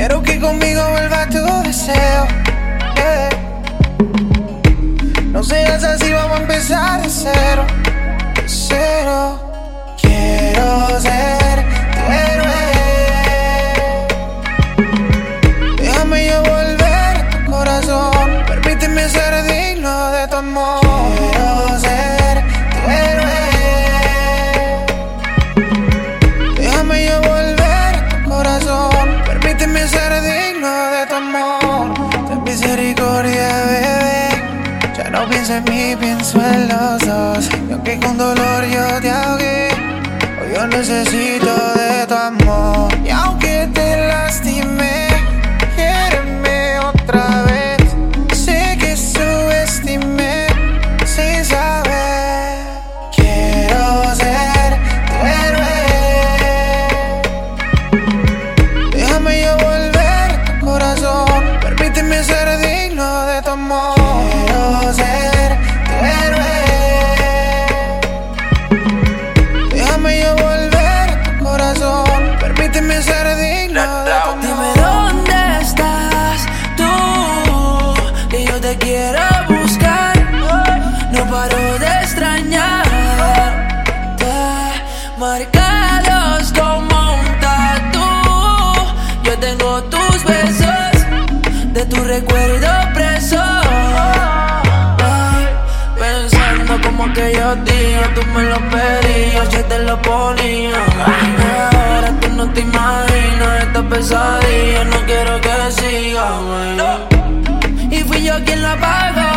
Quiero que conmigo vuelva tu deseo, yeah. No seas así, vamos a empezar de cero, de cero. Quiero ser tu héroe. Déjame yo volver a tu corazón. Permíteme ser digno de tu amor. Quiero ser tu héroe. Déjame yo volver a tu corazón. Permíteme ser digno de tu amor. Ten misericordia, bebé. Ya no pienso en mí, pienso en los dos. Y aunque con dolor yo te ahogué, hoy yo necesito de tu amor. Y aunque te lastimé, quiéreme otra vez. Sé que subestimé sin saber. Quiero ser tu héroe. Déjame yo volver a tu corazón. Permíteme ser digno de tu amor. Quiero ser tu héroe. Déjame yo volver a tu corazón. Permíteme ser digno de tu amor. Dime dónde estás tú, que yo te quiero buscar. No paro de extrañarte, marcados como un tatu. Yo tengo tus besos, de tu recuerdo preso. Pensando como aquellos días, tú me lo pedías, yo te lo ponía. Ahora tú no te imaginas esta pesadilla, no quiero que siga, man. Y fui yo quien la pagó.